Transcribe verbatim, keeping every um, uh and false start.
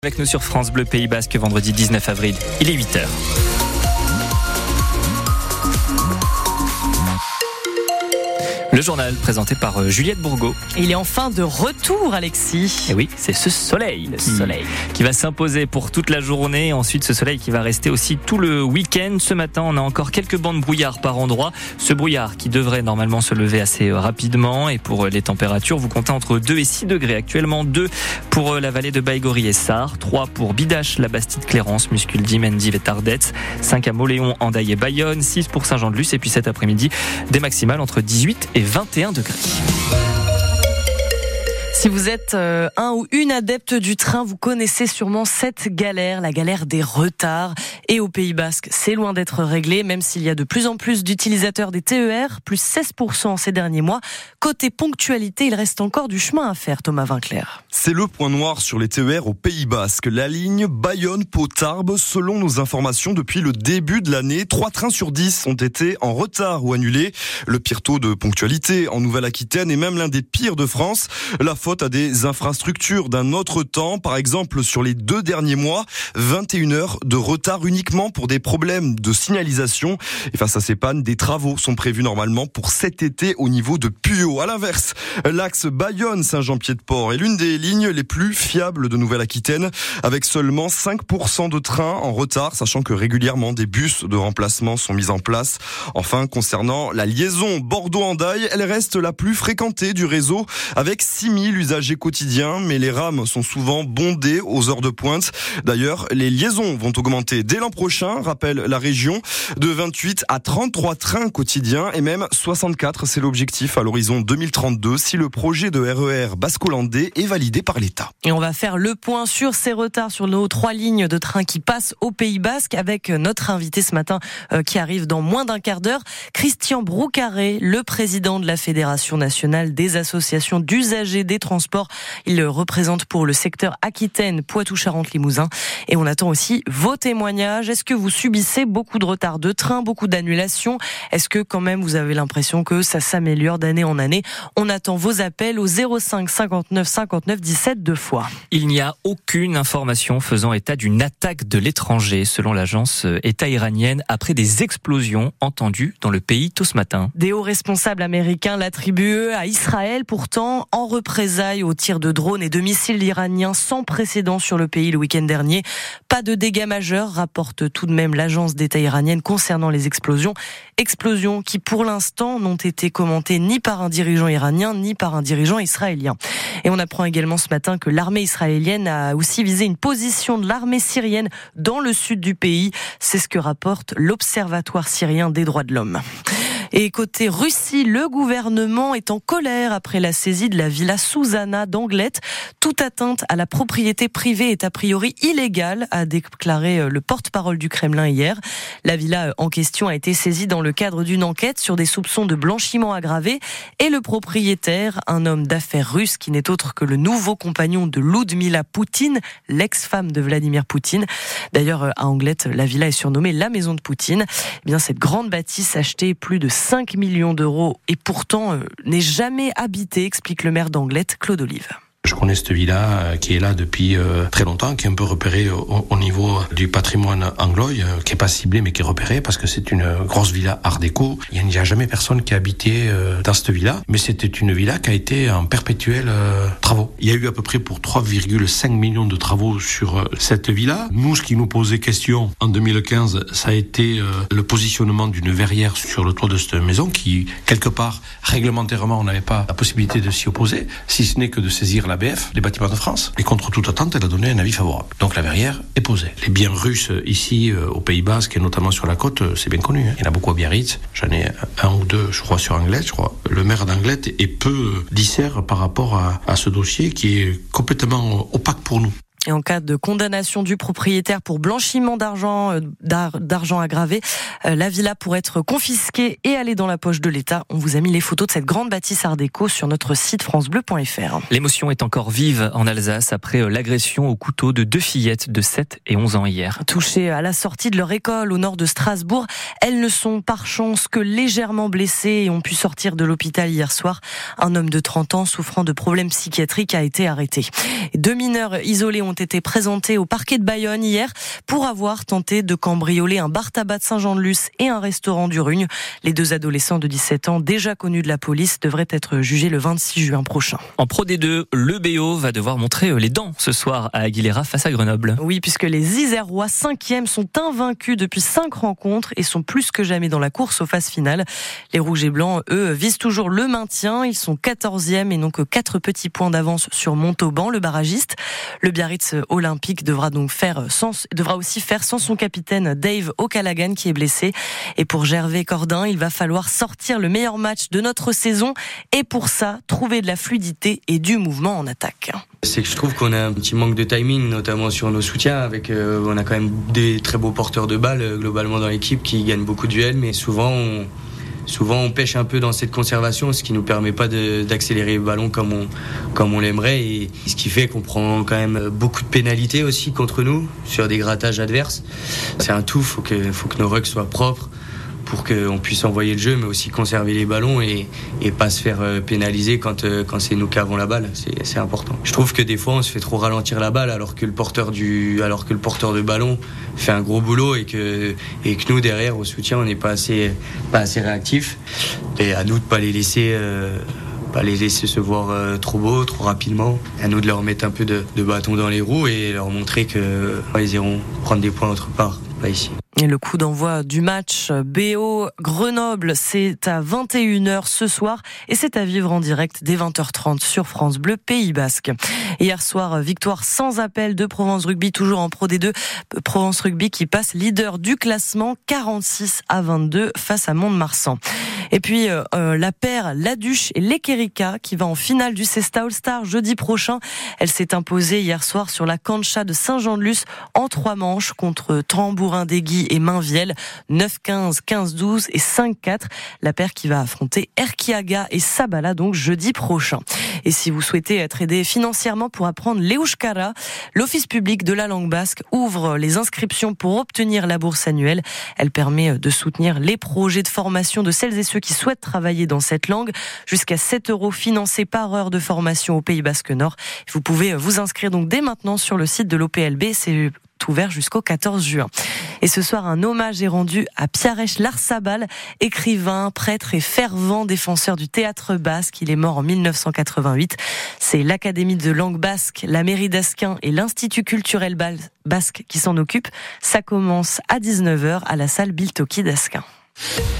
Avec nous sur France Bleu Pays Basque, vendredi dix-neuf avril, il est huit heures. Le journal présenté par Juliette Bourgault. Il est enfin de retour, Alexis. Et oui, c'est ce soleil, le qui, soleil qui va s'imposer pour toute la journée. Ensuite, ce soleil qui va rester aussi tout le week-end. Ce matin, on a encore quelques bancs de brouillard par endroit. Ce brouillard qui devrait normalement se lever assez rapidement. Et pour les températures, vous comptez entre deux et six degrés. Actuellement, deux pour la vallée de Baïgorry et Sarre, trois pour Bidache, la Bastide, Clérance, Musculdi, Mendive et Tardette, cinq à Moléon, Andaille et Bayonne, six pour Saint-Jean-de-Luz. Et puis cet après-midi, des maximales entre dix-huit et vingt et un degrés. Si vous êtes euh, un ou une adepte du train, vous connaissez sûrement cette galère, la galère des retards. Et au Pays Basque, c'est loin d'être réglé, même s'il y a de plus en plus d'utilisateurs des T E R, plus seize pour cent ces derniers mois. Côté ponctualité, il reste encore du chemin à faire, Thomas Vinclair. C'est le point noir sur les T E R au Pays Basque. La ligne Bayonne-Pau-Tarbes, selon nos informations, depuis le début de l'année, trois trains sur dix ont été en retard ou annulés. Le pire taux de ponctualité en Nouvelle-Aquitaine est même l'un des pires de France. La faute à des infrastructures d'un autre temps. Par exemple, sur les deux derniers mois, vingt et une heures de retard uniquement pour des problèmes de signalisation. Et face à ces pannes, des travaux sont prévus normalement pour cet été au niveau de Puyo. À l'inverse, l'axe Bayonne-Saint-Jean-Pied-de-Port est l'une des lignes les plus fiables de Nouvelle-Aquitaine, avec seulement cinq pour cent de trains en retard, sachant que régulièrement des bus de remplacement sont mis en place. Enfin, concernant la liaison Bordeaux-Andaille, elle reste la plus fréquentée du réseau, avec six mille usagers quotidiens, mais les rames sont souvent bondées aux heures de pointe. D'ailleurs, les liaisons vont augmenter dès l'an prochain, rappelle la région, de vingt-huit à trente-trois trains quotidiens et même soixante-quatre, c'est l'objectif à l'horizon deux mille trente-deux si le projet de R E R basco-landais est validé par l'État. Et on va faire le point sur ces retards sur nos trois lignes de train qui passent au Pays Basque avec notre invité ce matin euh, qui arrive dans moins d'un quart d'heure, Christian Broucaré, le président de la Fédération nationale des associations d'usagers des transports. Il le représente pour le secteur Aquitaine, Poitou-Charentes-Limousin. Et on attend aussi vos témoignages. Est-ce que vous subissez beaucoup de retards de train, beaucoup d'annulations? Est-ce que quand même vous avez l'impression que ça s'améliore d'année en année? On attend vos appels au zéro cinq cinquante-neuf cinquante-neuf dix-sept deux fois. Il n'y a aucune information faisant état d'une attaque de l'étranger, selon l'agence État iranienne, après des explosions entendues dans le pays tôt ce matin. Des hauts responsables américains l'attribuent à Israël, pourtant en représailles aux tirs de drones et de missiles iraniens sans précédent sur le pays le week-end dernier. Pas de dégâts majeurs, rapporte tout de même l'agence d'État iranienne concernant les explosions. Explosions qui, pour l'instant, n'ont été commentées ni par un dirigeant iranien, ni par un dirigeant israélien. Et on apprend également ce matin que l'armée israélienne a aussi visé une position de l'armée syrienne dans le sud du pays. C'est ce que rapporte l'Observatoire syrien des droits de l'homme. Et côté Russie, le gouvernement est en colère après la saisie de la villa Susanna d'Anglet. Toute atteinte à la propriété privée est a priori illégale, a déclaré le porte-parole du Kremlin hier. La villa en question a été saisie dans le cadre d'une enquête sur des soupçons de blanchiment aggravé. Et le propriétaire, un homme d'affaires russe qui n'est autre que le nouveau compagnon de Ludmila Poutine, l'ex-femme de Vladimir Poutine. D'ailleurs, à Anglet, la villa est surnommée la maison de Poutine. Eh bien, cette grande bâtisse achetée plus de cinq millions d'euros et pourtant euh, n'est jamais habitée, explique le maire d'Anglet, Claude Olive. Je connais cette villa qui est là depuis euh, très longtemps, qui est un peu repérée au, au niveau du patrimoine angloï, euh, qui est pas ciblée mais qui est repérée parce que c'est une grosse villa art déco. Il n'y a jamais personne qui a habité euh, dans cette villa, mais c'était une villa qui a été en perpétuel euh, travaux. Il y a eu à peu près pour trois virgule cinq millions de travaux sur euh, cette villa. Nous, ce qui nous posait question en deux mille quinze, ça a été euh, le positionnement d'une verrière sur le toit de cette maison qui, quelque part, réglementairement, on n'avait pas la possibilité de s'y opposer, si ce n'est que de saisir la B F, les bâtiments de France, et contre toute attente, elle a donné un avis favorable. Donc la verrière est posée. Les biens russes ici, euh, au Pays Basque, et notamment sur la côte, euh, c'est bien connu. Hein. Il y en a beaucoup à Biarritz. J'en ai un ou deux, je crois, sur Anglet. Je crois. Le maire d'Anglet est peu dissert par rapport à, à ce dossier qui est complètement opaque pour nous. Et en cas de condamnation du propriétaire pour blanchiment d'argent, d'argent aggravé, la villa pourrait être confisquée et aller dans la poche de l'État. On vous a mis les photos de cette grande bâtisse art déco sur notre site francebleu point f r. L'émotion est encore vive en Alsace après l'agression au couteau de deux fillettes de sept et onze ans hier. Touchées à la sortie de leur école au nord de Strasbourg, elles ne sont par chance que légèrement blessées et ont pu sortir de l'hôpital hier soir. Un homme de trente ans souffrant de problèmes psychiatriques a été arrêté. Deux mineurs isolés ont ont été présentés au parquet de Bayonne hier pour avoir tenté de cambrioler un bar-tabac de Saint-Jean-de-Luz et un restaurant du Rugne. Les deux adolescents de dix-sept ans, déjà connus de la police, devraient être jugés le vingt-six juin prochain. En Pro D deux, le B O va devoir montrer les dents ce soir à Aguilera face à Grenoble. Oui, puisque les Isérois, cinquièmes, sont invaincus depuis cinq rencontres et sont plus que jamais dans la course aux phases finales. Les Rouges et Blancs, eux, visent toujours le maintien. Ils sont quatorzièmes et n'ont que quatre petits points d'avance sur Montauban, le barragiste. Le Biarritz olympique devra donc faire sans, devra aussi faire sans son capitaine Dave O'Callaghan qui est blessé. Et pour Gervais Cordin, il va falloir sortir le meilleur match de notre saison et pour ça, trouver de la fluidité et du mouvement en attaque. C'est que je trouve qu'on a un petit manque de timing, notamment sur nos soutiens. Avec, euh, on a quand même des très beaux porteurs de balles euh, globalement dans l'équipe qui gagnent beaucoup de duels, mais souvent on, souvent on pêche un peu dans cette conservation, ce qui nous permet pas de, d'accélérer le ballon comme on, comme on l'aimerait, et ce qui fait qu'on prend quand même beaucoup de pénalités aussi contre nous sur des grattages adverses. C'est un tout, faut que, faut que nos rucks soient propres pour qu'on puisse envoyer le jeu, mais aussi conserver les ballons et, et pas se faire pénaliser quand, quand c'est nous qui avons la balle. C'est, c'est important. Je trouve que des fois, on se fait trop ralentir la balle alors que le porteur, du, alors que le porteur de ballon fait un gros boulot et que, et que nous, derrière, au soutien, on n'est pas assez, pas assez réactifs. Et à nous de ne pas les laisser... Euh, pas les laisser se voir euh, trop beau, trop rapidement. À nous de leur mettre un peu de, de bâton dans les roues et leur montrer qu'ils euh, iront prendre des points autre part, pas ici. Et le coup d'envoi du match B O Grenoble, c'est à vingt et une heures ce soir et c'est à vivre en direct dès vingt heures trente sur France Bleu Pays Basque. Hier soir, victoire sans appel de Provence Rugby, toujours en Pro D deux. Provence Rugby qui passe leader du classement quarante-six à vingt-deux face à Mont-de-Marsan. Et puis euh, la paire Laduche et l'Ekerika qui va en finale du Cesta All-Star jeudi prochain. Elle s'est imposée hier soir sur la cancha de Saint-Jean-de-Luz en trois manches contre Tambourin-Desguy et Mainvielle, neuf quinze, quinze douze et cinq quatre. La paire qui va affronter Erkiaga et Sabala donc jeudi prochain. Et si vous souhaitez être aidé financièrement pour apprendre l'Euskara, l'Office public de la langue basque ouvre les inscriptions pour obtenir la bourse annuelle. Elle permet de soutenir les projets de formation de celles et ceux qui souhaitent travailler dans cette langue. Jusqu'à sept euros financés par heure de formation au Pays Basque Nord. Vous pouvez vous inscrire donc dès maintenant sur le site de l'O P L B. C'est ouvert jusqu'au quatorze juin. Et ce soir, un hommage est rendu à Piarech Larsabal, écrivain, prêtre et fervent défenseur du théâtre basque. Il est mort en mille neuf cent quatre-vingt-huit. C'est l'Académie de langue basque, la mairie d'Asquin et l'Institut culturel basque qui s'en occupent. Ça commence à dix-neuf heures à la salle Biltoki d'Asquin.